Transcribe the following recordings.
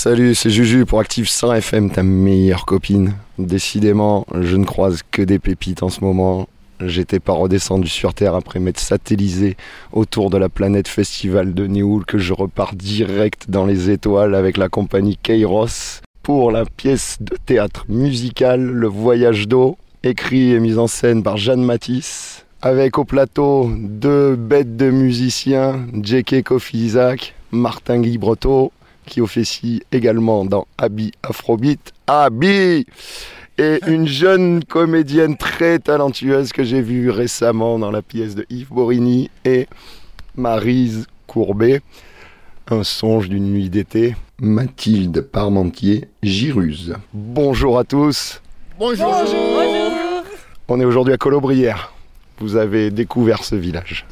Salut, c'est Juju pour Active 100 FM, ta meilleure copine. Décidément, je ne croise que des pépites en ce moment. J'étais pas redescendu sur Terre après m'être satellisé autour de la planète Festival de Néoul que je repars direct dans les étoiles avec la compagnie Kairos pour la pièce de théâtre musical Le Voyage d'eau, écrit et mise en scène par Jeanne Matisse, avec au plateau deux bêtes de musiciens, J.K. Kofi Isaac, Martin Guy Breteau, qui officie également dans Abi Afrobeat, Abi, et une jeune comédienne très talentueuse que j'ai vue récemment dans la pièce de Yves Borini et Maryse Courbet, Un songe d'une nuit d'été, Mathilde Parmentier-Giruse. Bonjour à tous. Bonjour. Bonjour. On est aujourd'hui à Colobrières. Vous avez découvert ce village.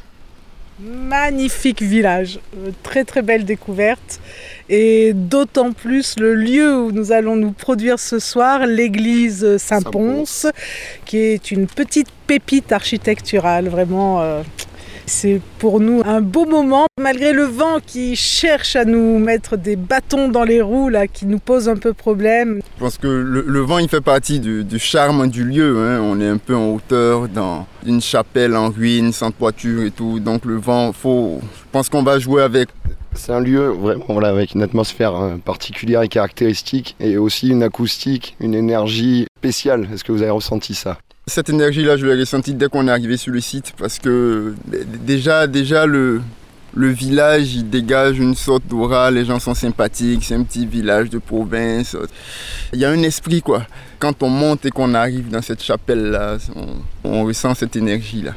Magnifique village, très très belle découverte et d'autant plus le lieu où nous allons nous produire ce soir, l'église Saint-Pons, qui est une petite pépite architecturale, vraiment c'est pour nous un beau moment, malgré le vent qui cherche à nous mettre des bâtons dans les roues, là, qui nous pose un peu problème. Je pense que le vent il fait partie du charme du lieu, hein. On est un peu en hauteur dans une chapelle en ruine, sans toiture et tout, donc le vent, je pense qu'on va jouer avec. C'est un lieu vraiment avec une atmosphère particulière et caractéristique et aussi une acoustique, une énergie spéciale. Est-ce que vous avez ressenti ça ? Cette énergie-là, je l'ai ressentie dès qu'on est arrivé sur le site parce que déjà le village, il dégage une sorte d'aura, les gens sont sympathiques, c'est un petit village de province. Il y a un esprit quoi. Quand on monte et qu'on arrive dans cette chapelle-là, on ressent cette énergie-là.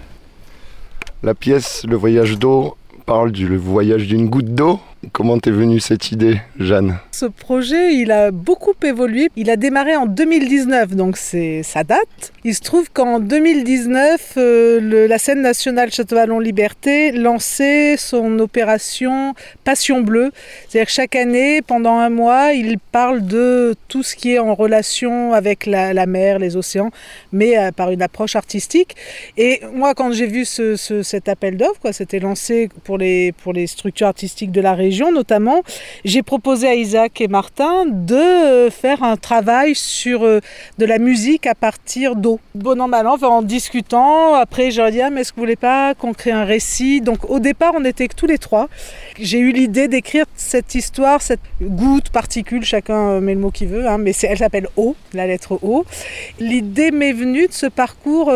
La pièce Le Voyage d'eau parle du voyage d'une goutte d'eau. Comment t'es venue cette idée, Jeanne ? Ce projet, il a beaucoup évolué. Il a démarré en 2019, donc ça date. Il se trouve qu'en 2019, la scène nationale Château-Vallon-Liberté lançait son opération Passion Bleue. C'est-à-dire que chaque année, pendant un mois, il parle de tout ce qui est en relation avec la mer, les océans, mais par une approche artistique. Et moi, quand j'ai vu cet appel d'offres, c'était lancé pour les structures artistiques de la région, notamment, j'ai proposé à Isaac et Martin de faire un travail sur de la musique à partir d'eau. Bon an, mal an, en discutant, après j'ai dit mais est-ce que vous voulez pas qu'on crée un récit ? Donc au départ on était que tous les trois. J'ai eu l'idée d'écrire cette histoire, cette goutte, particule, chacun met le mot qu'il veut, mais elle s'appelle eau, la lettre O. L'idée m'est venue de ce parcours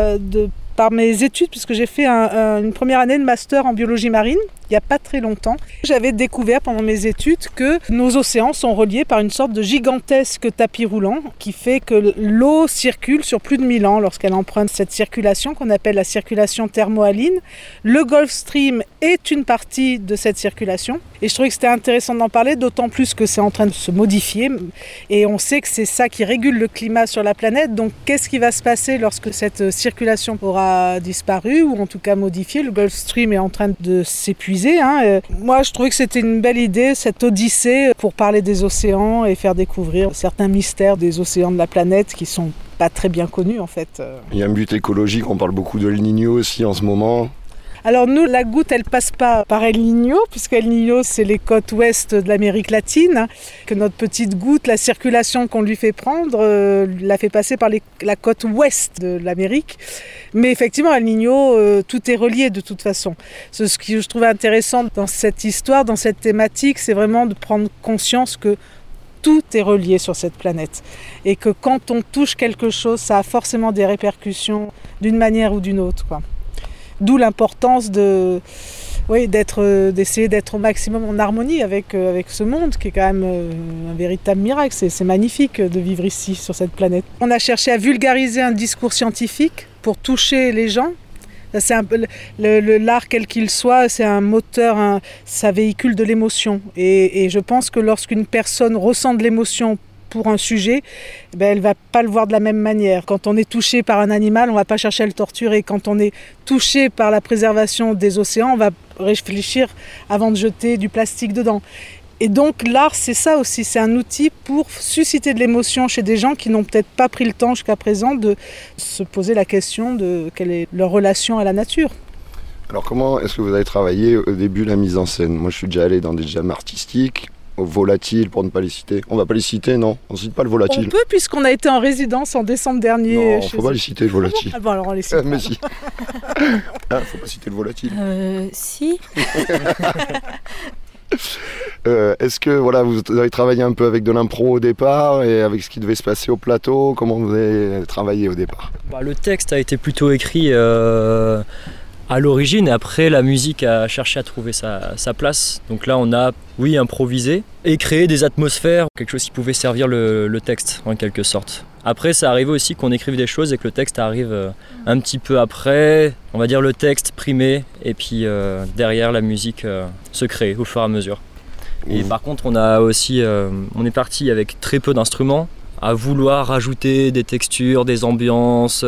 par mes études, puisque j'ai fait une première année de master en biologie marine, il n'y a pas très longtemps. J'avais découvert pendant mes études que nos océans sont reliés par une sorte de gigantesque tapis roulant qui fait que l'eau circule sur plus de 1000 ans lorsqu'elle emprunte cette circulation qu'on appelle la circulation thermohaline. Le Gulf Stream est une partie de cette circulation et je trouvais que c'était intéressant d'en parler, d'autant plus que c'est en train de se modifier et on sait que c'est ça qui régule le climat sur la planète. Donc qu'est-ce qui va se passer lorsque cette circulation aura disparu ou en tout cas modifié ? Le Gulf Stream est en train de s'épuiser. Moi, je trouvais que c'était une belle idée, cette odyssée pour parler des océans et faire découvrir certains mystères des océans de la planète qui sont pas très bien connus en fait. Il y a un but écologique, on parle beaucoup de El Niño aussi en ce moment. Alors nous, la goutte, elle passe pas par El Niño, puisque El Niño, c'est les côtes ouest de l'Amérique latine, que notre petite goutte, la circulation qu'on lui fait prendre, la fait passer par la côte ouest de l'Amérique. Mais effectivement, El Niño, tout est relié de toute façon. Ce que je trouvais intéressant dans cette histoire, dans cette thématique, c'est vraiment de prendre conscience que tout est relié sur cette planète. Et que quand on touche quelque chose, ça a forcément des répercussions d'une manière ou d'une autre, quoi. D'où l'importance d'essayer d'être au maximum en harmonie avec ce monde qui est quand même un véritable miracle. C'est magnifique de vivre ici, sur cette planète. On a cherché à vulgariser un discours scientifique pour toucher les gens. C'est l'art, quel qu'il soit, c'est un moteur, ça véhicule de l'émotion. Et je pense que lorsqu'une personne ressent de l'émotion pour un sujet, elle ne va pas le voir de la même manière. Quand on est touché par un animal, on ne va pas chercher à le torturer. Quand on est touché par la préservation des océans, on va réfléchir avant de jeter du plastique dedans. Et donc l'art, c'est ça aussi, c'est un outil pour susciter de l'émotion chez des gens qui n'ont peut-être pas pris le temps jusqu'à présent de se poser la question de quelle est leur relation à la nature. Alors comment est-ce que vous avez travaillé au début la mise en scène ? Moi je suis déjà allé dans des jams artistiques, Volatile, pour ne pas les citer. On va pas les citer, non? On cite pas le Volatile. On peut, puisqu'on a été en résidence en décembre dernier. Non, faut pas les citer, le Volatile. Ah bon, alors on les cite. Mais si. Faut pas citer le Volatile. Si. Est-ce que voilà, vous avez travaillé un peu avec de l'impro au départ et avec ce qui devait se passer au plateau? Comment vous avez travaillé au départ? Le texte a été plutôt écrit à l'origine, et après la musique a cherché à trouver sa place. Donc là on a, improvisé et créé des atmosphères, quelque chose qui pouvait servir le texte en quelque sorte. Après ça arrivait aussi qu'on écrive des choses et que le texte arrive un petit peu après, on va dire le texte primé, et puis derrière la musique se crée au fur et à mesure. Et par contre on est parti avec très peu d'instruments, à vouloir rajouter des textures, des ambiances.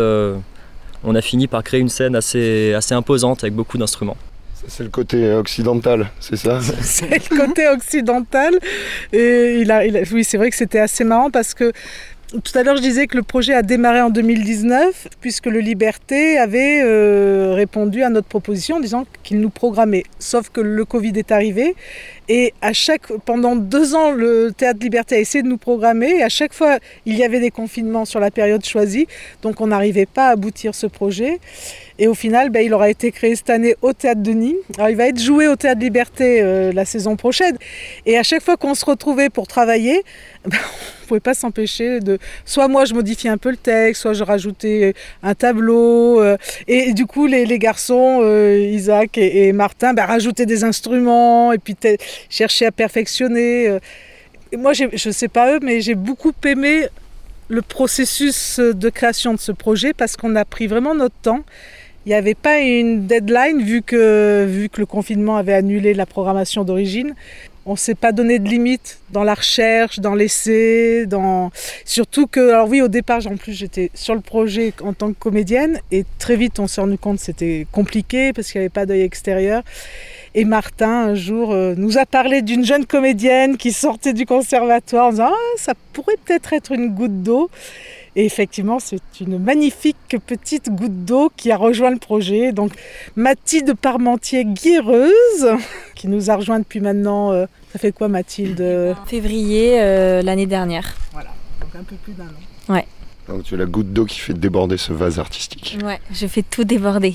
On a fini par créer une scène assez imposante avec beaucoup d'instruments. C'est le côté occidental, c'est ça? C'est le côté occidental. Et oui, c'est vrai que c'était assez marrant parce que tout à l'heure, je disais que le projet a démarré en 2019 puisque le Liberté avait répondu à notre proposition en disant qu'il nous programmait. Sauf que le Covid est arrivé et pendant 2 ans, le Théâtre Liberté a essayé de nous programmer et à chaque fois, il y avait des confinements sur la période choisie. Donc, on n'arrivait pas à aboutir ce projet. Et au final, il aura été créé cette année au Théâtre de Nîmes. Alors, il va être joué au Théâtre Liberté la saison prochaine. Et à chaque fois qu'on se retrouvait pour travailler, on ne pouvait pas s'empêcher de... Soit moi, je modifiais un peu le texte, soit je rajoutais un tableau. Et du coup, les garçons, Isaac et Martin, rajoutaient des instruments et puis cherchaient à perfectionner. Et moi, je ne sais pas eux, mais j'ai beaucoup aimé le processus de création de ce projet parce qu'on a pris vraiment notre temps. Il n'y avait pas une deadline vu que le confinement avait annulé la programmation d'origine. On ne s'est pas donné de limite dans la recherche, dans l'essai, surtout que, alors oui, au départ, en plus, j'étais sur le projet en tant que comédienne et très vite, on s'est rendu compte que c'était compliqué parce qu'il n'y avait pas d'œil extérieur. Et Martin, un jour, nous a parlé d'une jeune comédienne qui sortait du conservatoire en disant « Ah, ça pourrait peut-être être une goutte d'eau ». Et effectivement, c'est une magnifique petite goutte d'eau qui a rejoint le projet. Donc, Mathilde Parmentier-Guireuse, qui nous a rejoint depuis maintenant, ça fait quoi Mathilde? Février l'année dernière. Voilà, donc un peu plus d'1 an. Ouais. Donc tu es la goutte d'eau qui fait déborder ce vase artistique. Ouais, je fais tout déborder.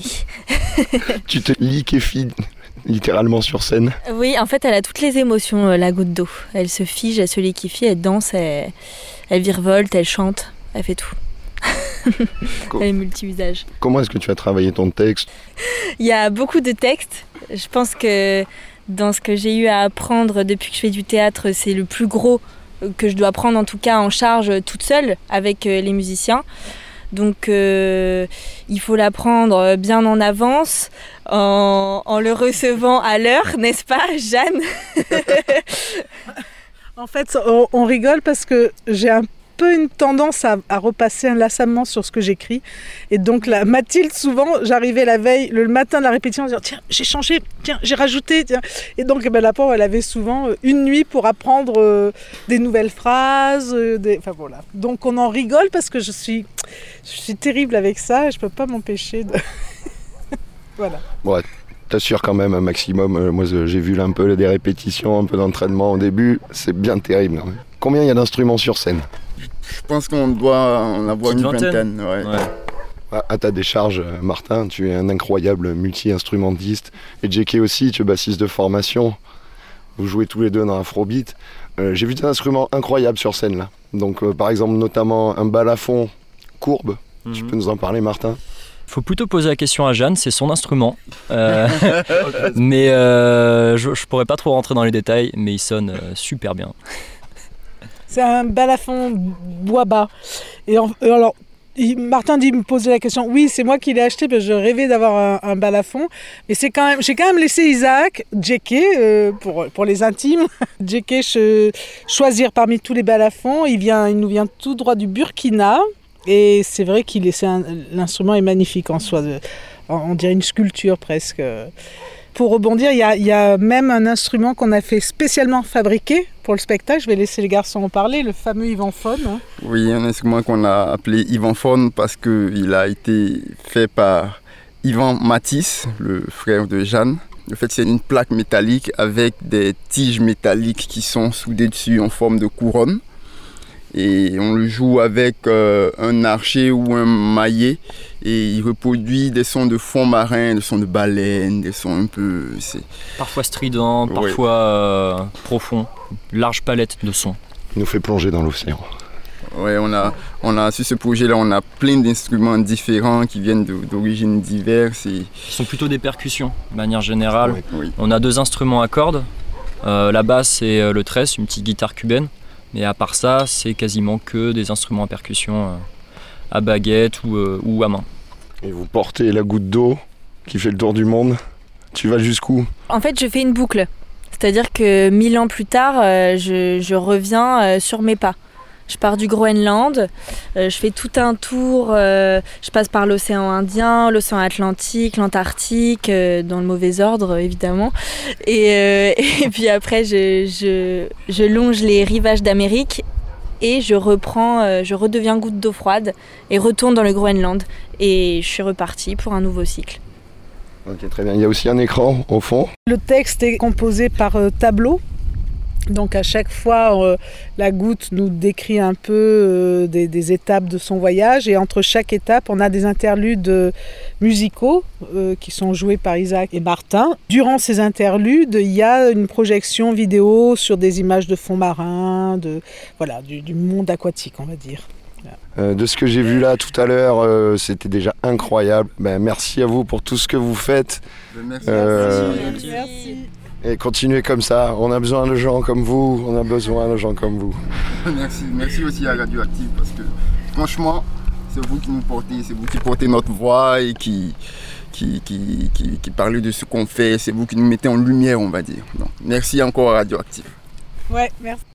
Tu te liquéfies littéralement sur scène. Oui, en fait, elle a toutes les émotions, la goutte d'eau. Elle se fige, elle se liquéfie, elle danse, elle virevolte, elle chante. Elle fait tout. Elle est multi-usage. Comment est-ce que tu as travaillé ton texte? Il y a beaucoup de textes. Je pense que dans ce que j'ai eu à apprendre depuis que je fais du théâtre, c'est le plus gros que je dois prendre en tout cas en charge toute seule avec les musiciens. Donc il faut l'apprendre bien en avance, en le recevant à l'heure, n'est-ce pas, Jeanne? En fait, on rigole parce que j'ai un peu une tendance à repasser inlassablement sur ce que j'écris. Et donc, Mathilde, souvent, j'arrivais la veille, le matin de la répétition, en disant « Tiens, j'ai changé, tiens, j'ai rajouté. » Et donc, la pauvre, elle avait souvent une nuit pour apprendre des nouvelles phrases. Enfin, voilà. Donc, on en rigole parce que je suis terrible avec ça et je ne peux pas m'empêcher de... Voilà. Ouais. T'assures quand même un maximum. Moi, j'ai vu là un peu des répétitions, un peu d'entraînement au début. C'est bien terrible. Hein. Combien il y a d'instruments sur scène? Je pense qu'on doit en avoir une vingtaine. Ouais. À ta décharge, Martin, tu es un incroyable multi-instrumentiste. Et JK aussi, tu es bassiste de formation. Vous jouez tous les deux dans Afrobeat. J'ai vu des instruments incroyables sur scène là. Donc, par exemple, notamment un balafon courbe. Tu peux nous en parler, Martin? Faut plutôt poser la question à Jeanne, c'est son instrument. Mais je pourrais pas trop rentrer dans les détails, mais il sonne super bien. C'est un balafon bois bas. Et alors, Martin me posait la question. Oui, c'est moi qui l'ai acheté parce que je rêvais d'avoir un balafon. Mais j'ai quand même laissé Isaac, JK, pour les intimes, JK choisir parmi tous les balafons. Il nous vient tout droit du Burkina. Et c'est vrai l'instrument est magnifique en soi. On dirait une sculpture presque. Pour rebondir, il y a même un instrument qu'on a fait spécialement fabriqué pour le spectacle. Je vais laisser les garçons en parler, le fameux Ivanphone. Hein. Oui, un instrument qu'on a appelé Ivanphone parce qu'il a été fait par Yvan Matisse, le frère de Jeanne, Le fait, c'est une plaque métallique avec des tiges métalliques qui sont soudées dessus en forme de couronne. Et on le joue avec un archet ou un maillet et il reproduit des sons de fond marin, des sons de baleines, des sons un peu... Parfois stridents, parfois profonds, large palette de sons. Il nous fait plonger dans l'océan. Ouais, on a sur ce projet-là, on a plein d'instruments différents qui viennent d'origines diverses. Ce sont plutôt des percussions, de manière générale. Oui. On a 2 instruments à cordes, la basse et le tresse, une petite guitare cubaine. Mais à part ça, c'est quasiment que des instruments à percussion à baguette ou à main. Et vous portez la goutte d'eau qui fait le tour du monde. Tu vas jusqu'où ? En fait, je fais une boucle. C'est-à-dire que 1000 ans plus tard, je reviens sur mes pas. Je pars du Groenland, je fais tout un tour, je passe par l'océan Indien, l'océan Atlantique, l'Antarctique, dans le mauvais ordre évidemment. Et puis après, je longe les rivages d'Amérique et je redeviens goutte d'eau froide et retourne dans le Groenland. Et je suis repartie pour un nouveau cycle. Ok, très bien. Il y a aussi un écran au fond. Le texte est composé par tableau. Donc à chaque fois, la goutte nous décrit un peu des étapes de son voyage et entre chaque étape, on a des interludes musicaux qui sont joués par Isaac et Martin. Durant ces interludes, il y a une projection vidéo sur des images de fonds marins, du monde aquatique, on va dire. De ce que j'ai vu là tout à l'heure, c'était déjà incroyable. Merci à vous pour tout ce que vous faites. Merci. Et continuez comme ça, on a besoin de gens comme vous, Merci aussi à Radioactive parce que franchement, c'est vous qui nous portez, c'est vous qui portez notre voix et qui parlez de ce qu'on fait, c'est vous qui nous mettez en lumière, on va dire. Donc, merci encore à Radioactive. Ouais, merci.